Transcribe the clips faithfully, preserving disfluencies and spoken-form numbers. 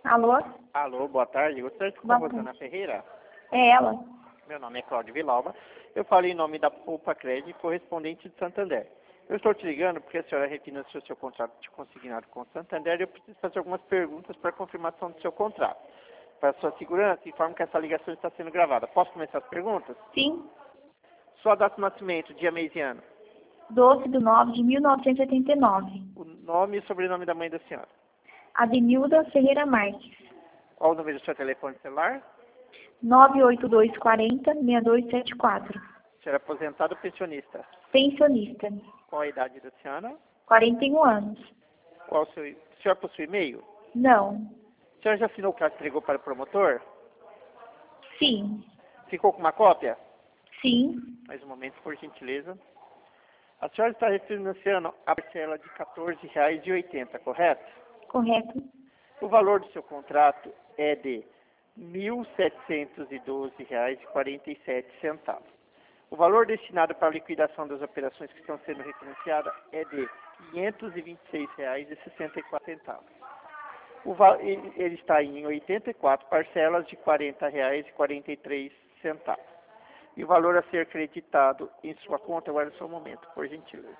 Alô? Alô, boa tarde. Gostaria de Boa falar com a tarde. Rosana Ferreira. É ela. Meu nome é Cláudio Villalba. Eu falo em nome da Poupa Crédito, correspondente de Santander. Eu estou te ligando porque a senhora refinanciou seu contrato de consignado com o Santander e eu preciso fazer algumas perguntas para confirmação do seu contrato. Para sua segurança, informo que essa ligação está sendo gravada. Posso começar as perguntas? Sim. Sua data de nascimento, dia, mês e ano. doze de nove de mil novecentos e oitenta e nove. O nome e sobrenome da mãe da senhora. Avenilda Ferreira Marques. Qual o número do seu telefone celular? nove oito dois quatro zero, seis dois sete quatro. Senhora aposentada ou pensionista? Pensionista. Qual a idade da senhora? quarenta e um anos. Qual o seu... A senhora possui e-mail? Não. A senhora já assinou o caso que entregou para o promotor? Sim. Ficou com uma cópia? Sim. Mais um momento, por gentileza. A senhora está refinanciando a parcela de quatorze reais e oitenta centavos, correto? Correto. O valor do seu contrato é de mil setecentos e doze reais e quarenta e sete centavos. O valor destinado para a liquidação das operações que estão sendo refinanciadas é de quinhentos e vinte e seis reais e sessenta e quatro centavos. O val... Ele está em oitenta e quatro parcelas de quarenta reais e quarenta e três centavos. E o valor a ser creditado em sua conta, agora é só um momento, por gentileza.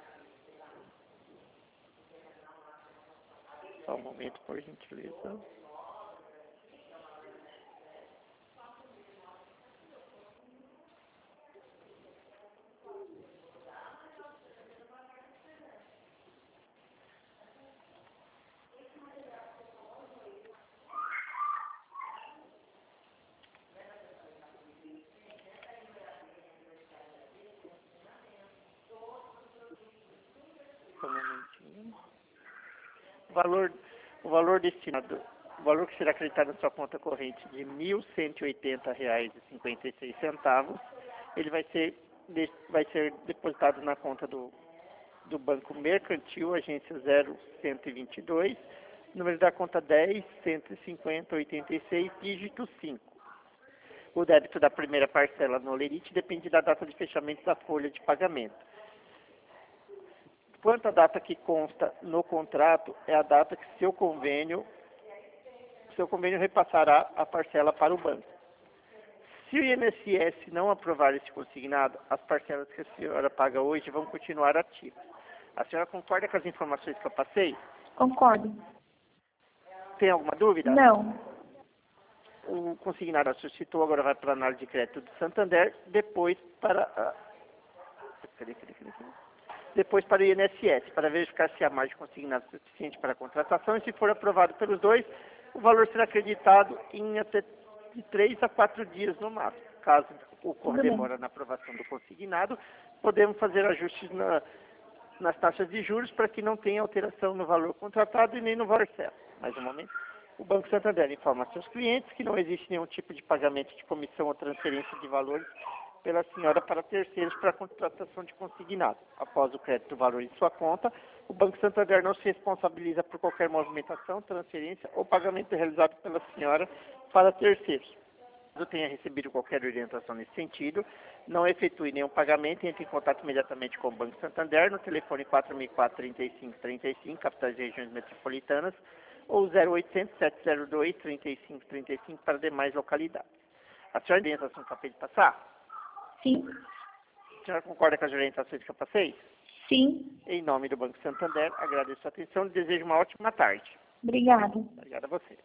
Só um momento, por gentileza. Só um momentinho. O valor, o valor destinado, o valor que será acreditado na sua conta corrente de mil cento e oitenta reais e cinquenta e seis centavos, ele vai ser, vai ser depositado na conta do, do Banco Mercantil, agência zero cento e vinte e dois, número da conta dez, cento e cinquenta, oitenta e seis, dígito cinco. O débito da primeira parcela no Lerite depende da data de fechamento da folha de pagamento. Quanto à data que consta no contrato, é a data que seu convênio, seu convênio repassará a parcela para o banco. Se o I N S S não aprovar esse consignado, as parcelas que a senhora paga hoje vão continuar ativas. A senhora concorda com as informações que eu passei? Concordo. Tem alguma dúvida? Não. O consignado suscitou, agora vai para a análise de crédito do Santander, depois para a... Cadê, cadê, cadê, cadê? Depois para o I N S S, para verificar se há margem consignada suficiente para a contratação, e se for aprovado pelos dois, o valor será acreditado em até de três a quatro dias no máximo. Caso ocorra demora na aprovação do consignado, podemos fazer ajustes na, nas taxas de juros para que não tenha alteração no valor contratado e nem no valor certo. Mais um momento. O Banco Santander informa a seus clientes que não existe nenhum tipo de pagamento de comissão ou transferência de valores pela senhora para terceiros para a contratação de consignado. Após o crédito do valor em sua conta, o Banco Santander não se responsabiliza por qualquer movimentação, transferência ou pagamento realizado pela senhora para terceiros. Caso tenha recebido qualquer orientação nesse sentido, não efetue nenhum pagamento e entre em contato imediatamente com o Banco Santander no telefone quatro mil e quatro, trinta e cinco, trinta e cinco, capitais e regiões metropolitanas, ou zero oitocentos, sete zero dois, trinta e cinco, trinta e cinco para demais localidades. A senhora tem orientação que eu acabei de passar? Sim. A senhora concorda com as orientações que eu passei? Sim. Em nome do Banco Santander, agradeço a atenção e desejo uma ótima tarde. Obrigada. Obrigado a você.